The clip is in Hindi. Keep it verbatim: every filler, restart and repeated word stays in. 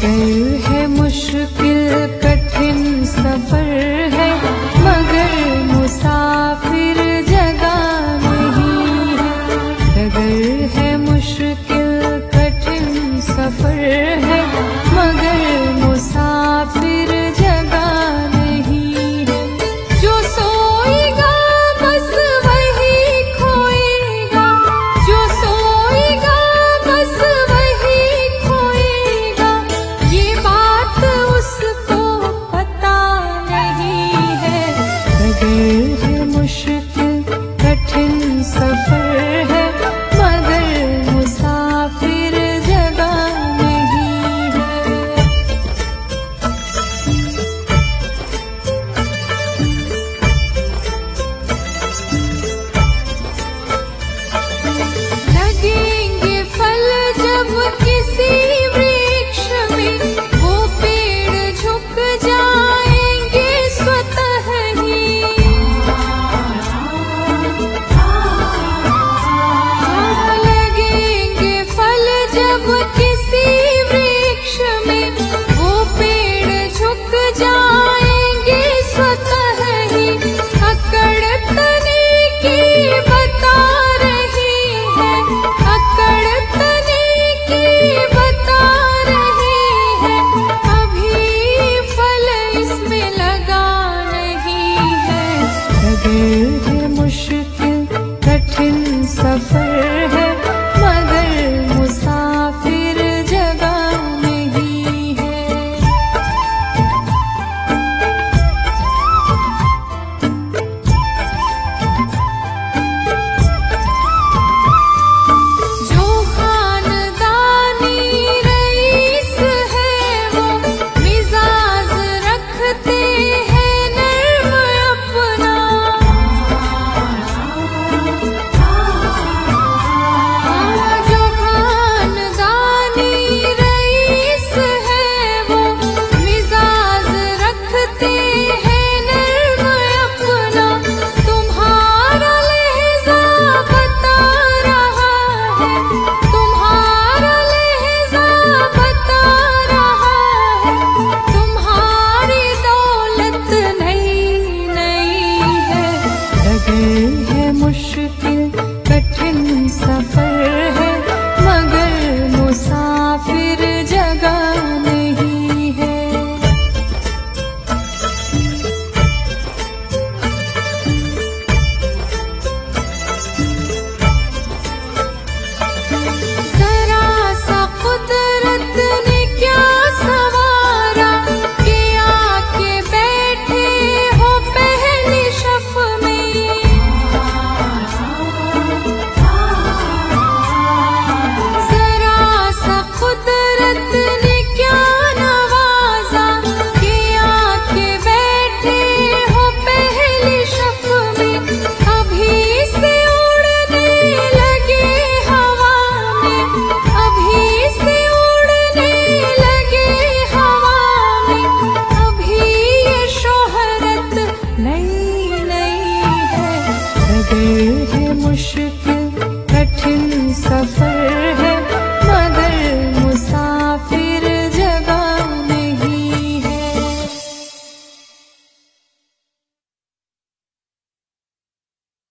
डगर है मुश्किल कठिन सफर है, मगर मुसाफिर जगह नहीं है। डगर है मुश्किल कठिन सफर है, मगर मुसाफिर जगह नहीं है। जो सोएगा बस वही खोएगा, जो सोएगा बस वही खोएगा, ये बात उसको पता नहीं है। डगर है मुश्किल कठिन सफर है, मगर मुसाफिर जगह नहीं है। लगेंगे फल जब किसी वृक्ष में, वो पेड़ झुक जाएंगे स्वतः ही। लगेंगे फल जब किसी वृक्ष में, वो पेड़ झुक जाएंगे स्वतः ही। अकड़ तने की बता रही है, अकड़ तने की बता रही है, अभी फल इसमें लगा नहीं है। डगर है मुश्किल कठिन सफर है, मगर मुसाफिर जगह नहीं है। जो खानदानी रईस है, वो मिजाज रखते हैं नर्म अपना। जो खानदानी रईस है, वो मिजाज रखते हैं नर्म अपना। तुम्हारा लहजा बता रहा है, तुम्हारा लहजा बता रहा है, तुम्हारी दौलत नई नई है। डगर है मुश्किल कठिन सफर है, मगर मुसाफिर जगह नहीं है। जरा सा कुदरत ने क्या संवारा, कि आके बैठे हो पहली शफ में। जरा सा कुदरत ने क्या नवाजा, कि आके बैठे हो पहली शफ में। अभी से उड़ने लगे हवा में, अभी से उड़ने लगे हवा में, अभी ये शोहरत नई नई है। डगर है मुश्किल कठिन सफर